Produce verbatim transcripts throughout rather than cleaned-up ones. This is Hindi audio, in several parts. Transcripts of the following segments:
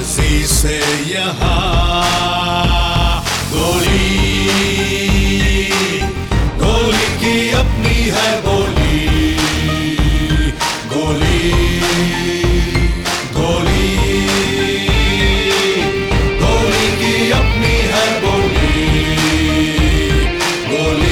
मर्जी से यहाँ गोली गोली की अपनी है बोली, गोली गोली गोली की अपनी है बोली, गोली।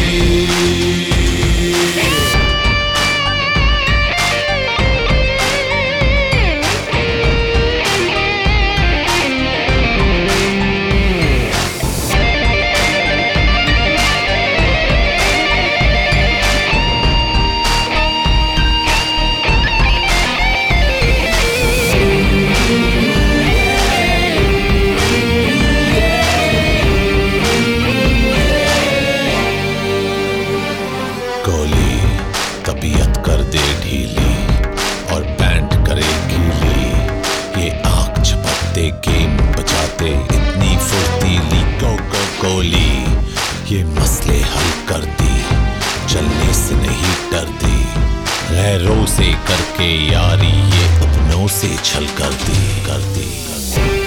गोली तबीयत कर दे ढीली और पैंट करे गीली, ये आंख झपकते गेम बचाते इतनी फुर्तीली। गो गो गोली ये मसले हल करती, चलने से नहीं डरती, गैरों से करके यारी ये अपनों से छल करती करती करती।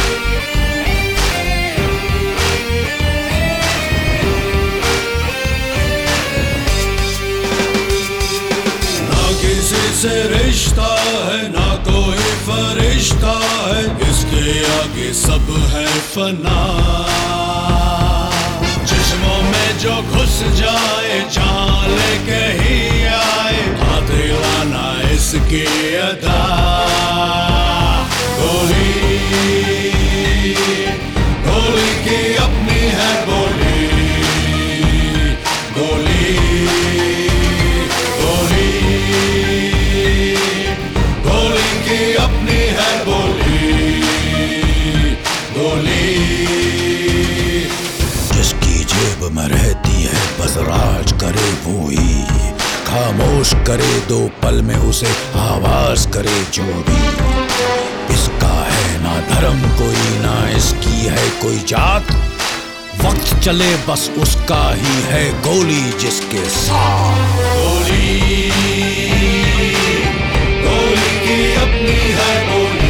किसी से रिश्ता है ना कोई फरिश्ता है, इसके आगे सब है फना। जिस्मों में जो घुस जाए जहाँ लेके ही आए, हाथ हिलाना इसकी अदा। गोली गोली की अपनी है बोली, गोली गोली की अपनी है बोली, गोली। जिसकी जेब में रहती है बस राज करे वो ही, खामोश करे दो पल में उसे आवाज करे जो भी। इसका है ना धर्म कोई, ना इसकी है कोई जात, वक्त चले बस उसका ही है गोली जिसके साथ। गोली गोली की अपनी है बोली।